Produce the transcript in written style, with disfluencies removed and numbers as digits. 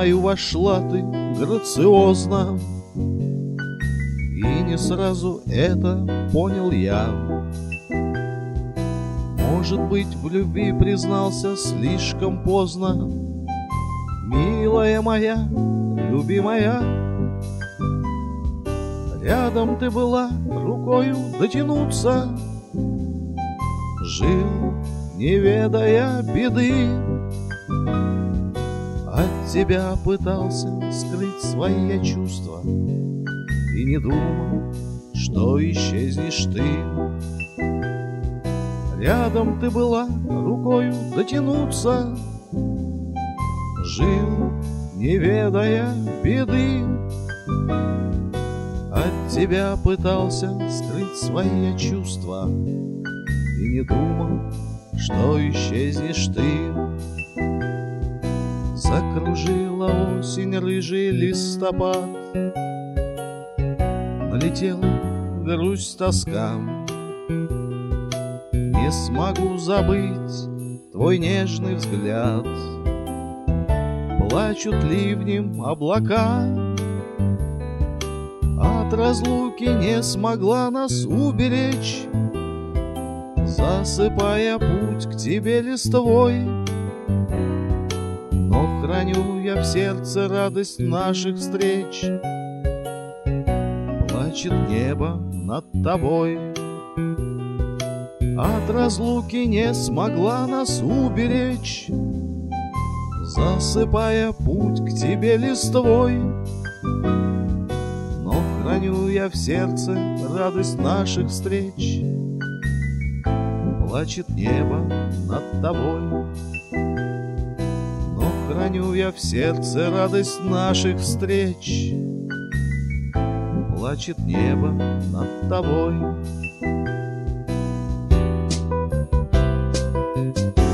мою вошла ты грациозно, и не сразу это понял я. Может быть, в любви признался слишком поздно, милая моя, любимая. Рядом ты была, рукою дотянуться, жил, не ведая беды. От тебя пытался скрыть свои я чувства и не думал, что исчезнешь ты. Рядом ты была, рукою дотянуться, жил, не ведая беды. От тебя пытался скрыть свои я чувства и не думал, что исчезнешь ты. Закружила осень рыжий листопад, налетела грусть, тоска. Не смогу забыть твой нежный взгляд. Плачут ливнем облака, от разлуки не смогла нас уберечь, засыпая путь к тебе листвой. Но храню я в сердце радость наших встреч. Плачет небо над тобой. От разлуки не смогла нас уберечь, засыпая путь к тебе листвой. Но храню я в сердце радость наших встреч. Плачет небо над тобой. Но храню я в сердце радость наших встреч. Плачет небо над тобой.